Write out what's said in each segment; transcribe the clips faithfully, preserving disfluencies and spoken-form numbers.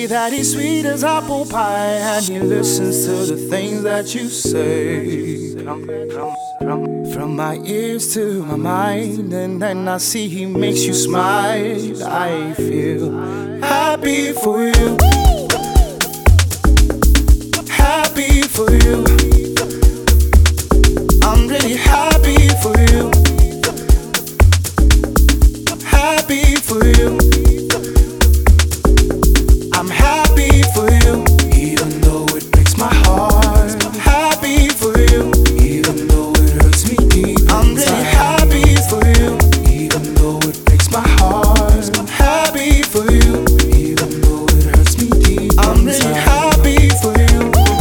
say that he's sweet as apple pie, and he listens to the things that you say. From my ears to my mind, and then I see he makes you smile. I feel happy for you, happy for you. I'm really happy for you, happy for you. I'm happy for you, even though it breaks my heart. I'm happy for you, even though it hurts me deep inside. I'm really happy for you, even though it breaks my heart. I'm happy for you, even though it hurts me deep inside. I'm really happy for you.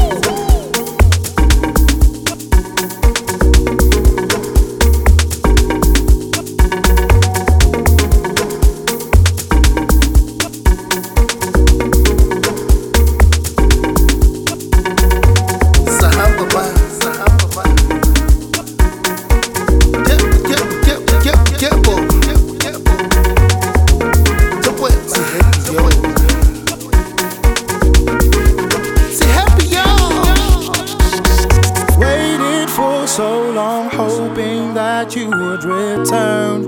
So long hoping that you would return.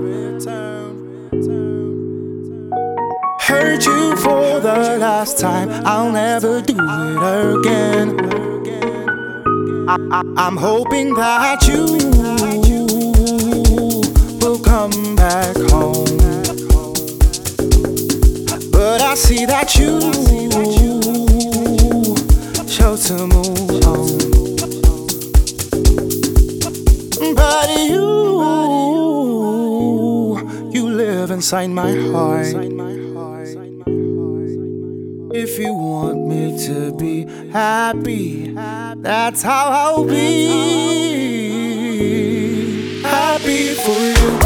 Hurt you for the last time, I'll never do it again. I, I, I'm hoping that you will come back home, but I see that you chose to move on. But you, you live inside my heart. If you want me to be happy, that's how I'll be. Happy for you.